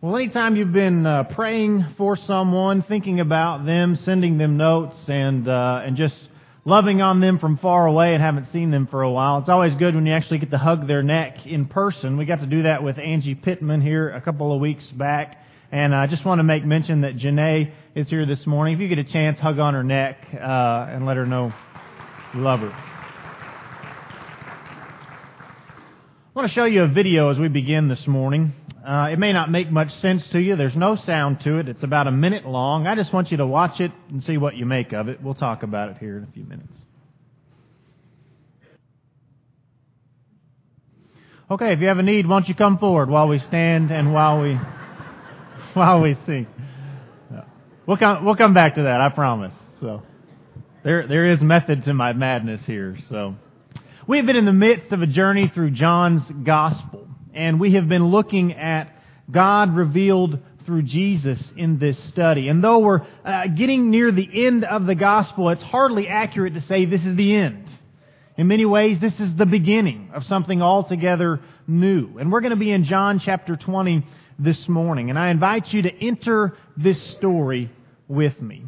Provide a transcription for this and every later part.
Well, anytime you've been praying for someone, thinking about them, sending them notes, and just loving on them from far away and haven't seen them for a while, it's always good when you actually get to hug their neck in person. We got to do that with Angie Pittman here a couple of weeks back, and I just want to make mention that Janae is here this morning. If you get a chance, hug on her neck and let her know you love her. I want to show you a video as we begin this morning. It may not make much sense to you. There's no sound to it. It's about a minute long. I just want you to watch it and see what you make of it. We'll talk about it here in a few minutes. Okay, if you have a need, why don't you come forward while we stand and while we sing. We'll come back to that, I promise. So there is method to my madness here. So we have been in the midst of a journey through John's Gospel. And we have been looking at God revealed through Jesus in this study. And though we're getting near the end of the gospel, it's hardly accurate to say this is the end. In many ways, this is the beginning of something altogether new. And we're going to be in John chapter 20 this morning. And I invite you to enter this story with me.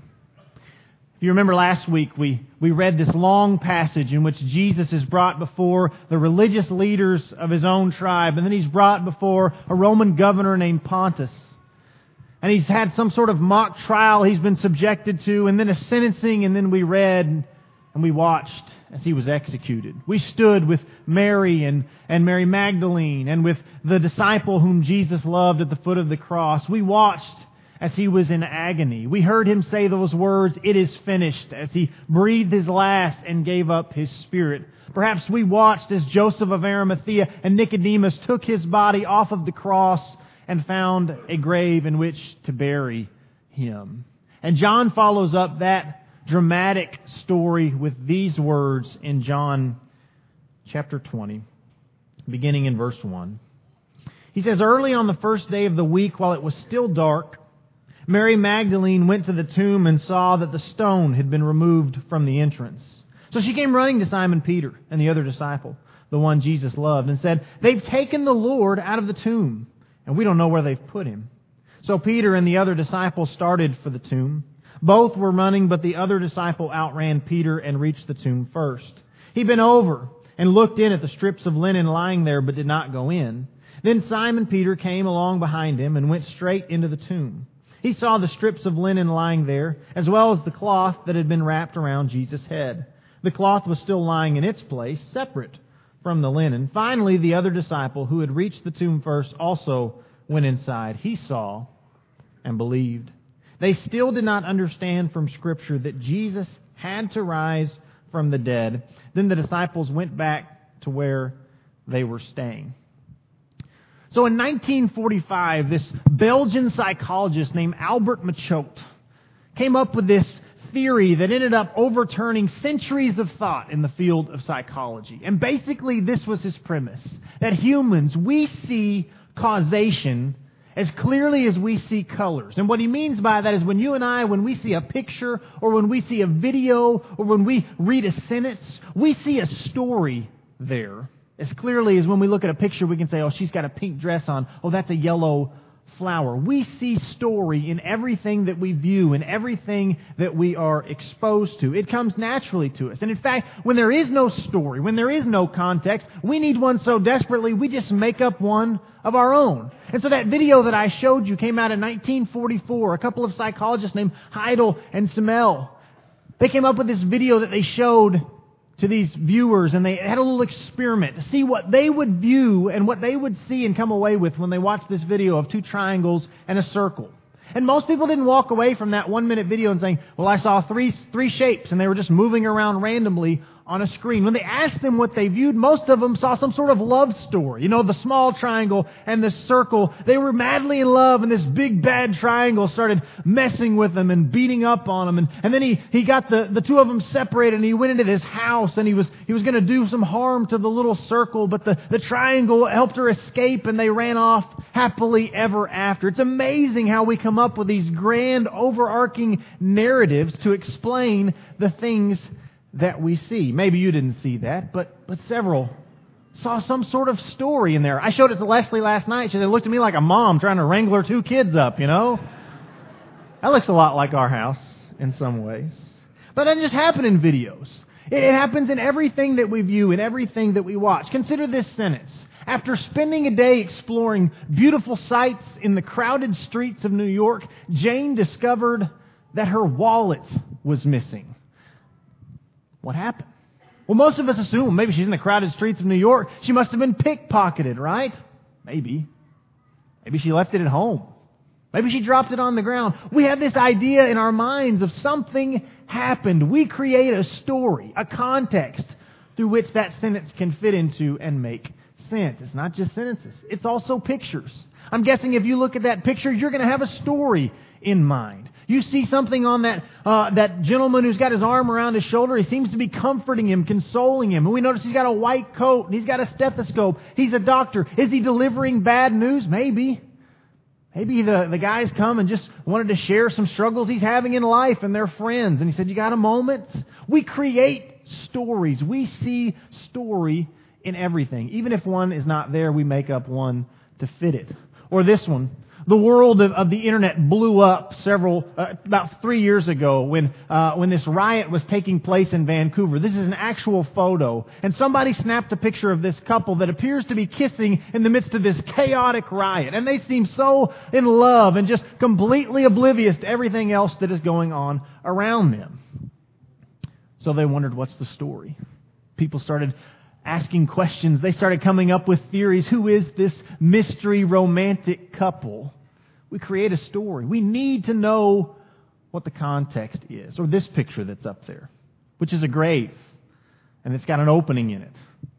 If you remember last week, we read this long passage in which Jesus is brought before the religious leaders of His own tribe, and then He's brought before a Roman governor named Pontus. And He's had some sort of mock trial He's been subjected to, and then a sentencing, and then we read and we watched as He was executed. We stood with Mary and Mary Magdalene and with the disciple whom Jesus loved at the foot of the cross. We watched as He was in agony. We heard Him say those words, "It is finished," as He breathed His last and gave up His spirit. Perhaps we watched as Joseph of Arimathea and Nicodemus took His body off of the cross and found a grave in which to bury Him. And John follows up that dramatic story with these words in John chapter 20, beginning in verse 1. He says, "Early on the first day of the week, while it was still dark, Mary Magdalene went to the tomb and saw that the stone had been removed from the entrance. So she came running to Simon Peter and the other disciple, the one Jesus loved, and said, 'They've taken the Lord out of the tomb, and we don't know where they've put Him.' So Peter and the other disciple started for the tomb. Both were running, but the other disciple outran Peter and reached the tomb first. He bent over and looked in at the strips of linen lying there, but did not go in. Then Simon Peter came along behind him and went straight into the tomb. He saw the strips of linen lying there, as well as the cloth that had been wrapped around Jesus' head. The cloth was still lying in its place, separate from the linen. Finally, the other disciple, who had reached the tomb first, also went inside. He saw and believed. They still did not understand from Scripture that Jesus had to rise from the dead. Then the disciples went back to where they were staying." So in 1945, this Belgian psychologist named Albert Machote came up with this theory that ended up overturning centuries of thought in the field of psychology. And basically this was his premise, that humans, we see causation as clearly as we see colors. And what he means by that is when we see a picture or when we see a video or when we read a sentence, we see a story there. As clearly as when we look at a picture, we can say, "Oh, she's got a pink dress on. Oh, that's a yellow flower." We see story in everything that we view, in everything that we are exposed to. It comes naturally to us. And in fact, when there is no story, when there is no context, we need one so desperately, we just make up one of our own. And so that video that I showed you came out in 1944. A couple of psychologists named Heidel and Simmel, they came up with this video that they showed to these viewers, and they had a little experiment to see what they would view and what they would see and come away with when they watched this video of two triangles and a circle. And most people didn't walk away from that 1-minute video and saying, "Well, I saw three shapes," and they were just moving around randomly on a screen. When they asked them what they viewed, most of them saw some sort of love story. You know, the small triangle and the circle. They were madly in love, and this big bad triangle started messing with them and beating up on them. And then he got the two of them separated, and he went into this house, and he was going to do some harm to the little circle, but the triangle helped her escape, and they ran off happily ever after. It's amazing how we come up with these grand overarching narratives to explain the things that we see. Maybe you didn't see that, but several saw some sort of story in there. I showed it to Leslie last night. She looked at me like a mom trying to wrangle her 2 kids up, That looks a lot like our house in some ways. But it doesn't just happen in videos. It happens in everything that we view, in everything that we watch. Consider this sentence. After spending a day exploring beautiful sights in the crowded streets of New York, Jane discovered that her wallet was missing. What happened? Well, most of us assume maybe she's in the crowded streets of New York. She must have been pickpocketed, right? Maybe. Maybe she left it at home. Maybe she dropped it on the ground. We have this idea in our minds of something happened. We create a story, a context through which that sentence can fit into and make sense. It's not just sentences. It's also pictures. I'm guessing if you look at that picture, you're going to have a story in mind. You see something on that gentleman who's got his arm around his shoulder. He seems to be comforting him, consoling him. And we notice he's got a white coat and he's got a stethoscope. He's a doctor. Is he delivering bad news? Maybe. Maybe the guys come and just wanted to share some struggles he's having in life and they're friends. And he said, "You got a moment?" We create stories. We see story in everything. Even if one is not there, we make up one to fit it. Or this one. The world of the internet blew up about 3 years ago when this riot was taking place in Vancouver. This is an actual photo. And somebody snapped a picture of this couple that appears to be kissing in the midst of this chaotic riot. And they seem so in love and just completely oblivious to everything else that is going on around them. So they wondered, what's the story? People started asking questions. They started coming up with theories. Who is this mystery romantic couple? We create a story. We need to know what the context is. Or this picture that's up there, which is a grave, and it's got an opening in it.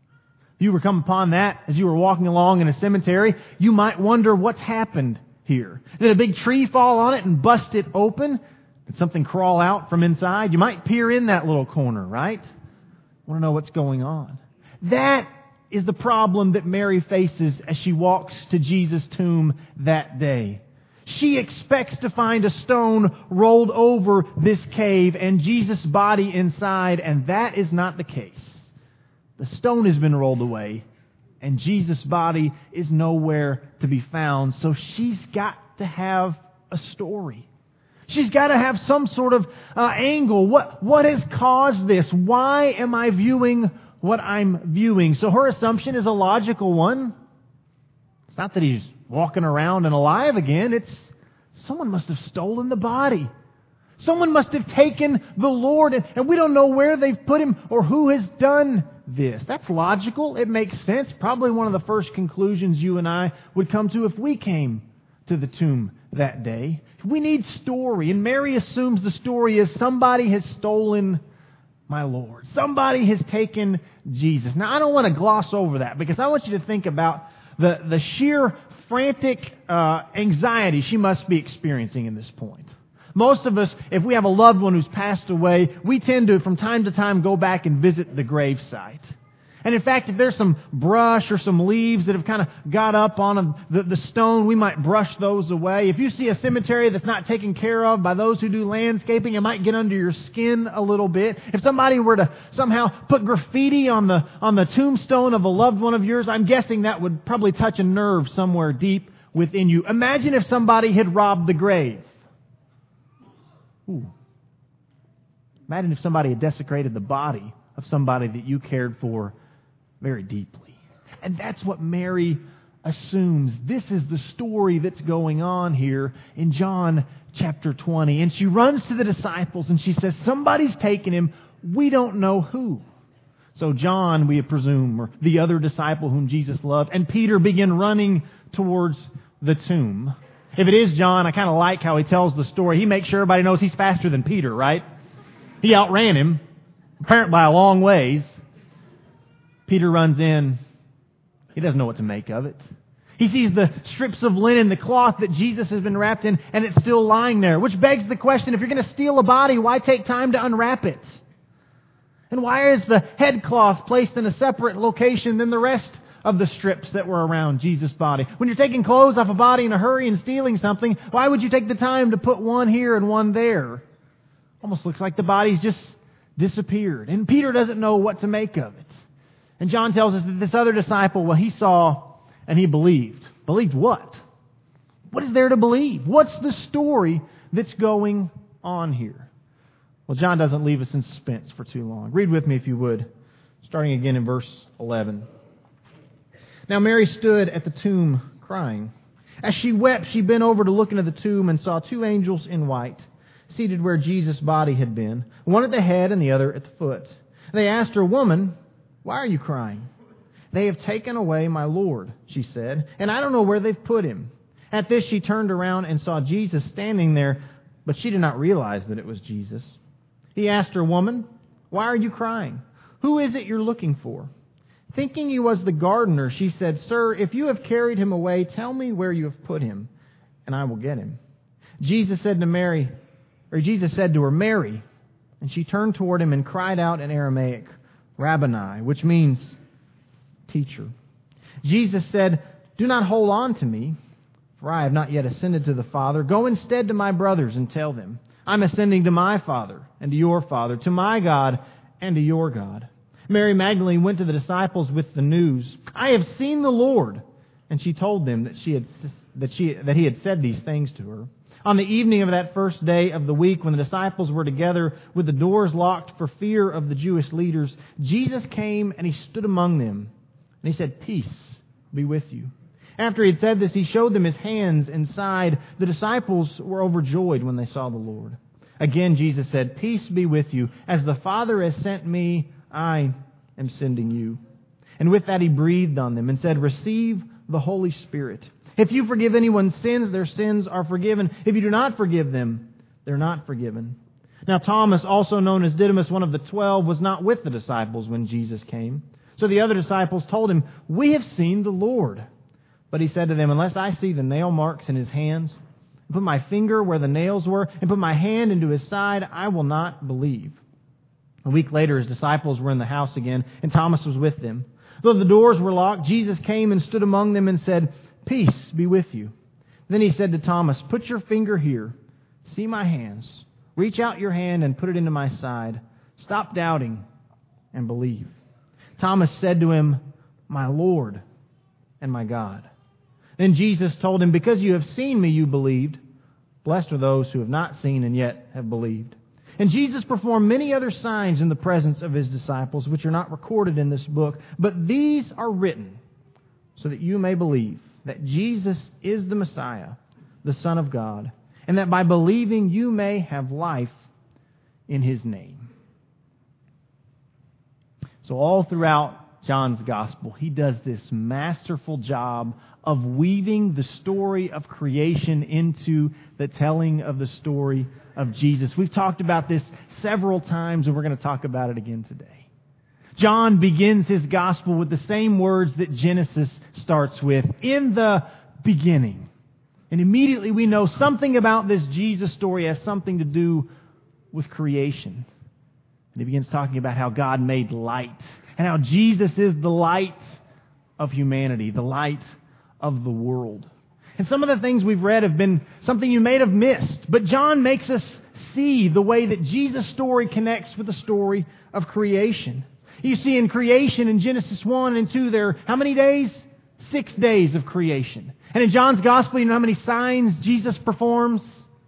If you were come upon that as you were walking along in a cemetery, you might wonder what's happened here. Did a big tree fall on it and bust it open? Did something crawl out from inside? You might peer in that little corner, right? Want to know what's going on. That is the problem that Mary faces as she walks to Jesus' tomb that day. She expects to find a stone rolled over this cave and Jesus' body inside, and that is not the case. The stone has been rolled away, and Jesus' body is nowhere to be found. So she's got to have a story. She's got to have some sort of angle. What has caused this? Why am I viewing what I'm viewing? So her assumption is a logical one. It's not that he's walking around and alive again. It's someone must have stolen the body. Someone must have taken the Lord, and we don't know where they've put him or who has done this. That's logical. It makes sense. Probably one of the first conclusions you and I would come to if we came to the tomb that day. We need story, and Mary assumes the story is somebody has stolen my Lord. Somebody has taken Jesus. Now, I don't want to gloss over that because I want you to think about the sheer frantic anxiety she must be experiencing in this point. Most of us, if we have a loved one who's passed away, we tend to, from time to time, go back and visit the gravesite. And in fact, if there's some brush or some leaves that have kind of got up on the stone, we might brush those away. If you see a cemetery that's not taken care of by those who do landscaping, it might get under your skin a little bit. If somebody were to somehow put graffiti on the tombstone of a loved one of yours, I'm guessing that would probably touch a nerve somewhere deep within you. Imagine if somebody had robbed the grave. Ooh. Imagine if somebody had desecrated the body of somebody that you cared for very deeply. And that's what Mary assumes. This is the story that's going on here in John chapter 20. And she runs to the disciples and she says, somebody's taken him. We don't know who. So John, we presume, or the other disciple whom Jesus loved, and Peter begin running towards the tomb. If it is John, I kind of like how he tells the story. He makes sure everybody knows he's faster than Peter, right? He outran him, apparently by a long ways. Peter runs in. He doesn't know what to make of it. He sees the strips of linen, the cloth that Jesus has been wrapped in, and it's still lying there. Which begs the question, if you're going to steal a body, why take time to unwrap it? And why is the headcloth placed in a separate location than the rest of the strips that were around Jesus' body? When you're taking clothes off a body in a hurry and stealing something, why would you take the time to put one here and one there? Almost looks like the body's just disappeared. And Peter doesn't know what to make of it. And John tells us that this other disciple, well, he saw and he believed. Believed what? What is there to believe? What's the story that's going on here? Well, John doesn't leave us in suspense for too long. Read with me if you would, starting again in verse 11. Now Mary stood at the tomb crying. As she wept, she bent over to look into the tomb and saw two angels in white, seated where Jesus' body had been, one at the head and the other at the foot. They asked her, "Woman, why are you crying?" "They have taken away my Lord," she said, "and I don't know where they've put him." At this she turned around and saw Jesus standing there, but she did not realize that it was Jesus. He asked her, "Woman, why are you crying? Who is it you're looking for?" Thinking he was the gardener, she said, "Sir, if you have carried him away, tell me where you have put him, and I will get him." Jesus said to her, "Mary." And she turned toward him and cried out in Aramaic, "Rabboni," which means teacher. Jesus said, "Do not hold on to me, for I have not yet ascended to the Father. Go instead to my brothers and tell them, I'm ascending to my Father and to your Father, to my God and to your God." Mary Magdalene went to the disciples with the news, "I have seen the Lord." And she told them that he had said these things to her. On the evening of that first day of the week, when the disciples were together with the doors locked for fear of the Jewish leaders, Jesus came and he stood among them. And he said, "Peace be with you." After he had said this, he showed them his hands and side. The disciples were overjoyed when they saw the Lord. Again, Jesus said, "Peace be with you. As the Father has sent me, I am sending you." And with that he breathed on them and said, "Receive the Holy Spirit. If you forgive anyone's sins, their sins are forgiven. If you do not forgive them, they're not forgiven." Now Thomas, also known as Didymus, one of the 12, was not with the disciples when Jesus came. So the other disciples told him, "We have seen the Lord." But he said to them, "Unless I see the nail marks in his hands, and put my finger where the nails were, and put my hand into his side, I will not believe." A week later, his disciples were in the house again, and Thomas was with them. Though the doors were locked, Jesus came and stood among them and said, "Peace be with you." Then he said to Thomas, "Put your finger here. See my hands. Reach out your hand and put it into my side. Stop doubting and believe." Thomas said to him, "My Lord and my God." Then Jesus told him, "Because you have seen me, you believed. Blessed are those who have not seen and yet have believed." And Jesus performed many other signs in the presence of his disciples, which are not recorded in this book, but these are written so that you may believe that Jesus is the Messiah, the Son of God, and that by believing you may have life in his name. So all throughout John's Gospel, he does this masterful job of weaving the story of creation into the telling of the story of Jesus. We've talked about this several times, and we're going to talk about it again today. John begins his Gospel with the same words that Genesis starts with, "In the beginning." And immediately we know something about this Jesus story has something to do with creation. And he begins talking about how God made light, and how Jesus is the light of humanity, the light of the world. And some of the things we've read have been something you may have missed, but John makes us see the way that Jesus' story connects with the story of creation. You see, in creation, in Genesis 1 and 2, there are how many days? 6 days of creation. And in John's Gospel, you know how many signs Jesus performs?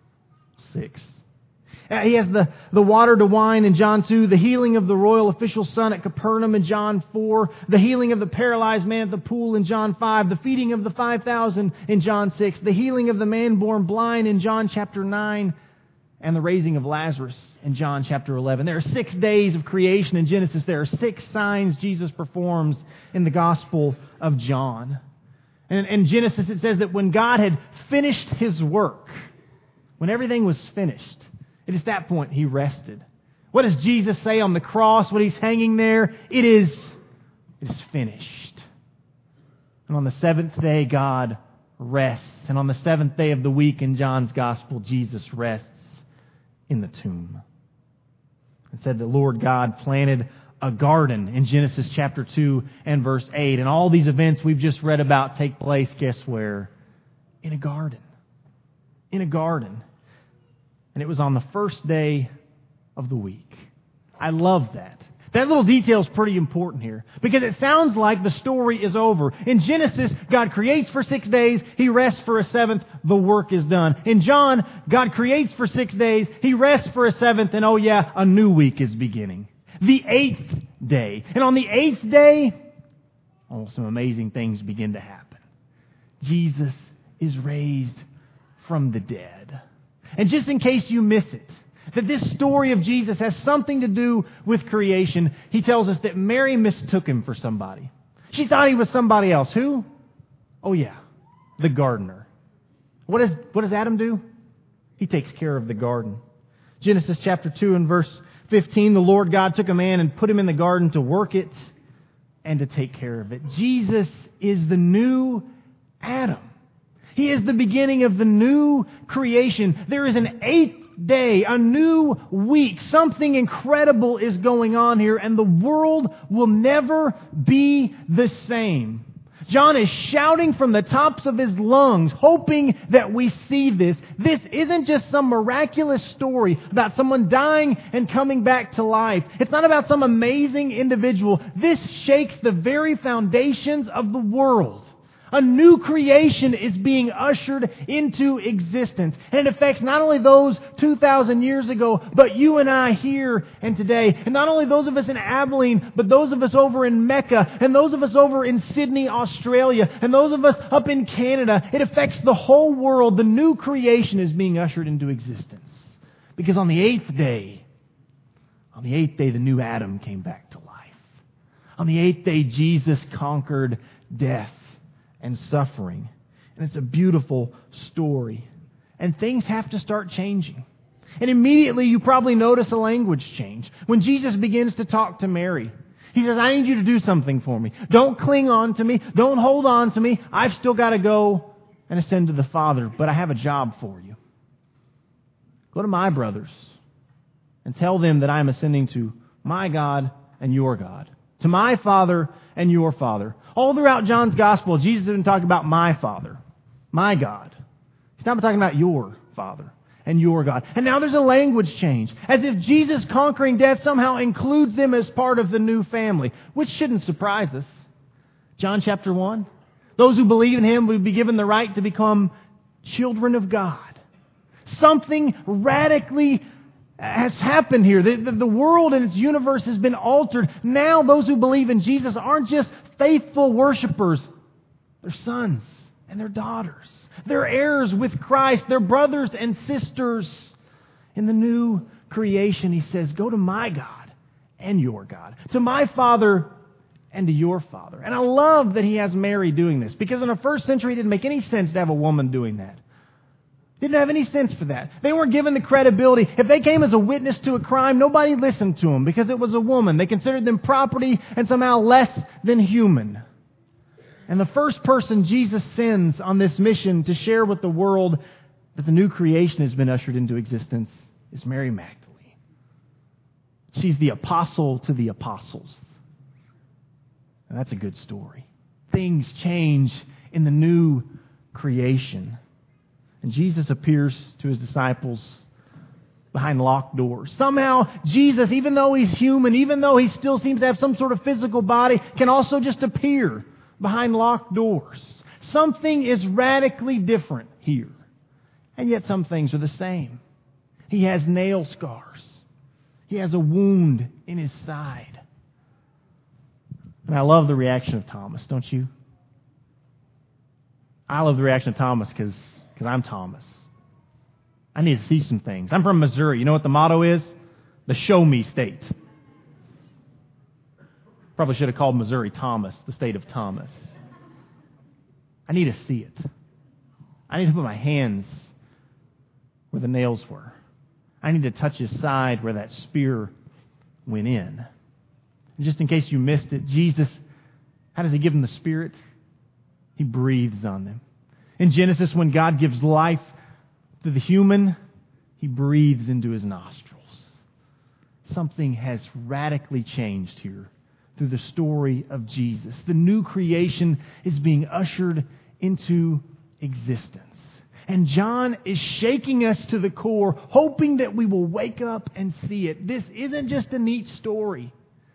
6. He has the water to wine in John 2, the healing of the royal official's son at Capernaum in John 4, the healing of the paralyzed man at the pool in John 5, the feeding of the 5,000 in John 6, the healing of the man born blind in John chapter 9, and the raising of Lazarus in John chapter 11. There are 6 days of creation in Genesis. There are 6 signs Jesus performs in the Gospel of John. And in Genesis it says that when God had finished his work, when everything was finished, it is that point he rested. What does Jesus say on the cross when he's hanging there? It is finished. And on the 7th day, God rests. And on the 7th day of the week in John's Gospel, Jesus rests in the tomb. It said the Lord God planted a garden in Genesis chapter 2 and verse 8. And all these events we've just read about take place, guess where? In a garden. In a garden. And it was on the first day of the week. I love that. That little detail is pretty important here because it sounds like the story is over. In Genesis, God creates for 6 days, He rests for a seventh, the work is done. In John, God creates for 6 days, He rests for a seventh, and oh yeah, a new week is beginning. The 8th day. And on the 8th day, some amazing things begin to happen. Jesus is raised from the dead. And just in case you miss it, that this story of Jesus has something to do with creation, He tells us that Mary mistook Him for somebody. She thought He was somebody else. Who? Oh yeah, the gardener. What does Adam do? He takes care of the garden. Genesis chapter 2 and verse 15, the Lord God took a man and put him in the garden to work it and to take care of it. Jesus is the new Adam. He is the beginning of the new creation. There is an 8th day, a new week. Something incredible is going on here, and the world will never be the same. John is shouting from the tops of his lungs, hoping that we see this. This isn't just some miraculous story about someone dying and coming back to life. It's not about some amazing individual. This shakes the very foundations of the world. A new creation is being ushered into existence. And it affects not only those 2,000 years ago, but you and I here and today. And not only those of us in Abilene, but those of us over in Mecca, and those of us over in Sydney, Australia, and those of us up in Canada. It affects the whole world. The new creation is being ushered into existence. Because on the 8th day, the new Adam came back to life. On the 8th day, Jesus conquered death and suffering. And it's a beautiful story. And things have to start changing. And immediately you probably notice a language change. When Jesus begins to talk to Mary, He says, I need you to do something for me. Don't cling on to me. Don't hold on to me. I've still got to go and ascend to the Father, but I have a job for you. Go to my brothers and tell them that I am ascending to my God and your God, to my Father and your Father. All throughout John's Gospel, Jesus has been talking about my Father, my God. He's not been talking about your Father and your God. And now there's a language change, as if Jesus conquering death somehow includes them as part of the new family, which shouldn't surprise us. John chapter 1, those who believe in Him will be given the right to become children of God. Something radically has happened here. The world and its universe has been altered. Now those who believe in Jesus aren't just faithful worshipers. They're sons and their daughters. They're heirs with Christ. They're brothers and sisters in the new creation. He says, go to my God and your God, to my Father and to your Father. And I love that He has Mary doing this, because in the first century it didn't make any sense to have a woman doing that. Didn't have any sense for that. They weren't given the credibility. If they came as a witness to a crime, nobody listened to them because it was a woman. They considered them property and somehow less than human. And the first person Jesus sends on this mission to share with the world that the new creation has been ushered into existence is Mary Magdalene. She's the apostle to the apostles. And that's a good story. Things change in the new creation. And Jesus appears to His disciples behind locked doors. Somehow, Jesus, even though He's human, even though He still seems to have some sort of physical body, can also just appear behind locked doors. Something is radically different here. And yet some things are the same. He has nail scars. He has a wound in His side. And I love the reaction of Thomas, don't you? I love the reaction of Thomas because I'm Thomas. I need to see some things. I'm from Missouri. You know what the motto is? The show me state. Probably should have called Missouri Thomas, the state of Thomas. I need to see it. I need to put my hands where the nails were. I need to touch His side where that spear went in. And just in case you missed it, Jesus, how does He give them the Spirit? He breathes on them. In Genesis, when God gives life to the human, He breathes into his nostrils. Something has radically changed here through the story of Jesus. The new creation is being ushered into existence. And John is shaking us to the core, hoping that we will wake up and see it. This isn't just a neat story.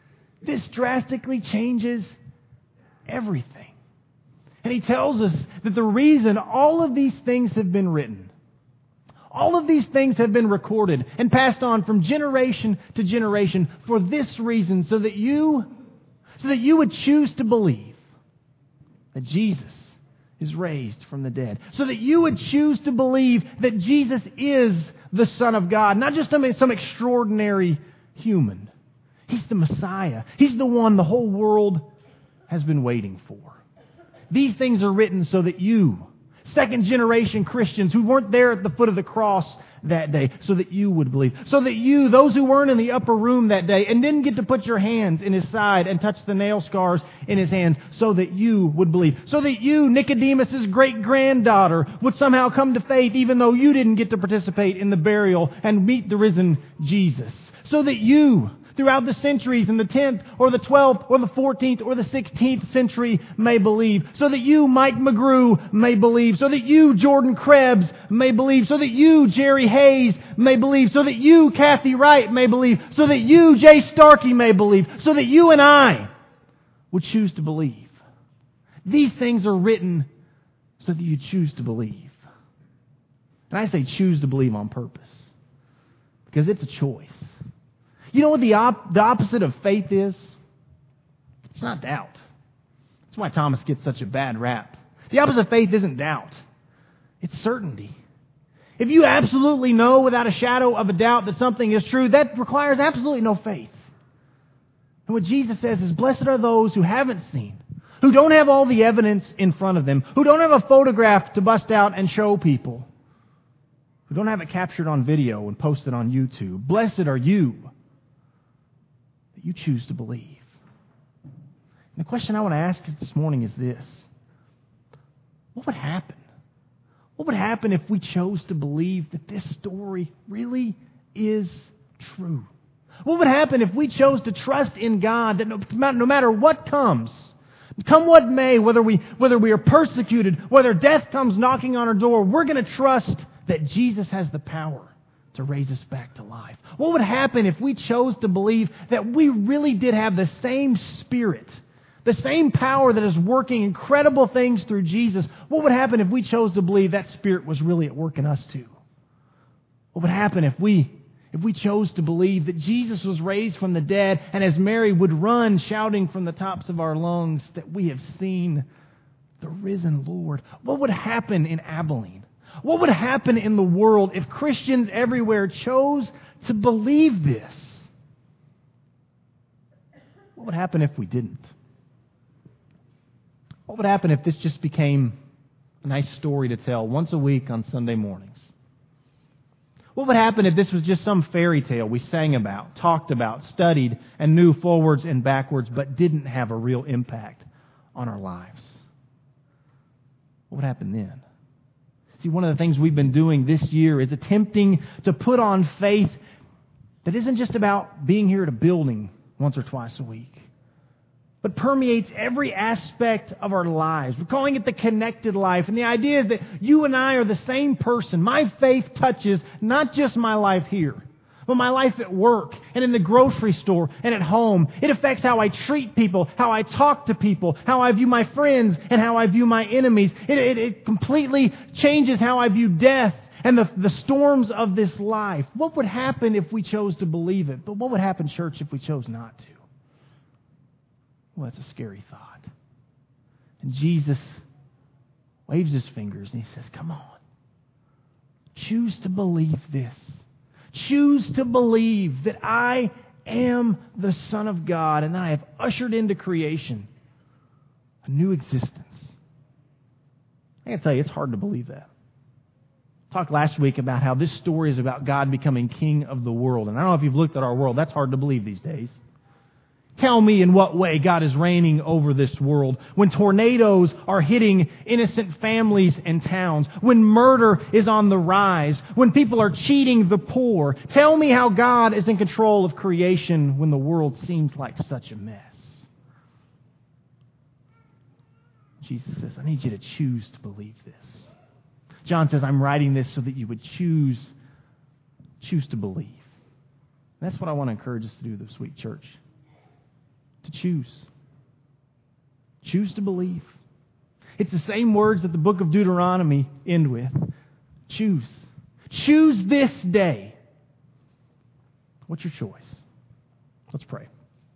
This drastically changes everything. And he tells us that the reason all of these things have been written, all of these things have been recorded and passed on from generation to generation for this reason, so that you would choose to believe that Jesus is raised from the dead. So that you would choose to believe that Jesus is the Son of God, not just some extraordinary human. He's the Messiah. He's the one the whole world has been waiting for. These things are written so that you, second-generation Christians who weren't there at the foot of the cross that day, so that you would believe. So that you, those who weren't in the upper room that day and didn't get to put your hands in His side and touch the nail scars in His hands, so that you would believe. So that you, Nicodemus' great-granddaughter, would somehow come to faith even though you didn't get to participate in the burial and meet the risen Jesus. So that you, throughout the centuries in the 10th or the 12th or the 14th or the 16th century may believe. So that you, Mike McGrew, may believe. So that you, Jordan Krebs, may believe. So that you, Jerry Hayes, may believe. So that you, Kathy Wright, may believe. So that you, Jay Starkey, may believe. So that you and I would choose to believe. These things are written so that you choose to believe. And I say choose to believe on purpose, because it's a choice. You know what the opposite of faith is? It's not doubt. That's why Thomas gets such a bad rap. The opposite of faith isn't doubt. It's certainty. If you absolutely know without a shadow of a doubt that something is true, that requires absolutely no faith. And what Jesus says is, blessed are those who haven't seen, who don't have all the evidence in front of them, who don't have a photograph to bust out and show people, who don't have it captured on video and posted on YouTube. Blessed are you. You choose to believe. And the question I want to ask this morning is this: what would happen? What would happen if we chose to believe that this story really is true? What would happen if we chose to trust in God that no matter what comes, come what may, whether we are persecuted, whether death comes knocking on our door, we're going to trust that Jesus has the power to raise us back to life? What would happen if we chose to believe that we really did have the same Spirit, the same power that is working incredible things through Jesus? What would happen if we chose to believe that Spirit was really at work in us too? What would happen if we chose to believe that Jesus was raised from the dead, and as Mary would run shouting from the tops of our lungs that we have seen the risen Lord? What would happen in Abilene? What would happen in the world if Christians everywhere chose to believe this? What would happen if we didn't? What would happen if this just became a nice story to tell once a week on Sunday mornings? What would happen if this was just some fairy tale we sang about, talked about, studied, and knew forwards and backwards, but didn't have a real impact on our lives? What would happen then? See, one of the things we've been doing this year is attempting to put on faith that isn't just about being here at a building once or twice a week, but permeates every aspect of our lives. We're calling it the connected life. And the idea is that you and I are the same person. My faith touches not just my life here, but my life at work and in the grocery store and at home. It affects how I treat people, how I talk to people, how I view my friends, and how I view my enemies. It completely changes how I view death and the storms of this life. What would happen if we chose to believe it? But what would happen, church, if we chose not to? Well, that's a scary thought. And Jesus waves His fingers and He says, come on. Choose to believe this. Choose to believe that I am the Son of God and that I have ushered into creation a new existence. I gotta tell you, it's hard to believe that. I talked last week about how this story is about God becoming King of the world. And I don't know if you've looked at our world. That's hard to believe these days. Tell me in what way God is reigning over this world when tornadoes are hitting innocent families and towns, when murder is on the rise, when people are cheating the poor. Tell me how God is in control of creation when the world seems like such a mess. Jesus says, I need you to choose to believe this. John says, I'm writing this so that you would choose to believe. And that's what I want to encourage us to do this week, church. to choose. Choose to believe. It's the same words that the book of Deuteronomy end with. Choose. Choose this day. What's your choice? Let's pray.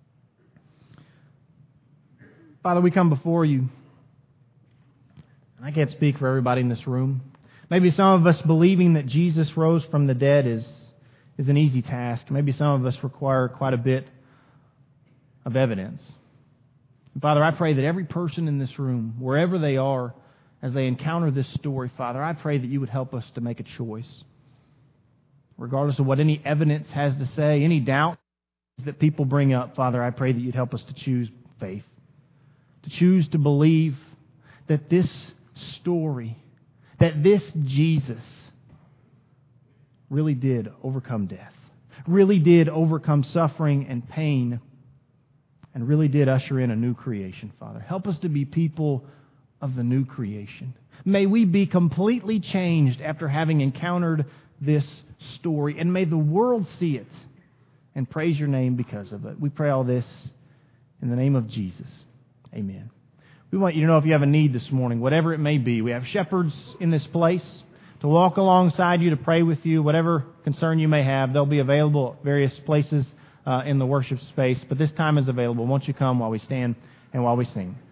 Father, we come before you. And I can't speak for everybody in this room. Maybe some of us believing that Jesus rose from the dead is an easy task. Maybe some of us require quite a bit of evidence. And Father, I pray that every person in this room, wherever they are, as they encounter this story, Father, I pray that you would help us to make a choice. Regardless of what any evidence has to say, any doubt that people bring up, Father, I pray that you'd help us to choose faith. To choose to believe that this story, that this Jesus really did overcome death, really did overcome suffering and pain, and really did usher in a new creation, Father. Help us to be people of the new creation. May we be completely changed after having encountered this story, and may the world see it and praise your name because of it. We pray all this in the name of Jesus. Amen. We want you to know if you have a need this morning, whatever it may be. We have shepherds in this place to walk alongside you, to pray with you, whatever concern you may have. They'll be available at various places in the worship space, but this time is available. Won't you come while we stand and while we sing?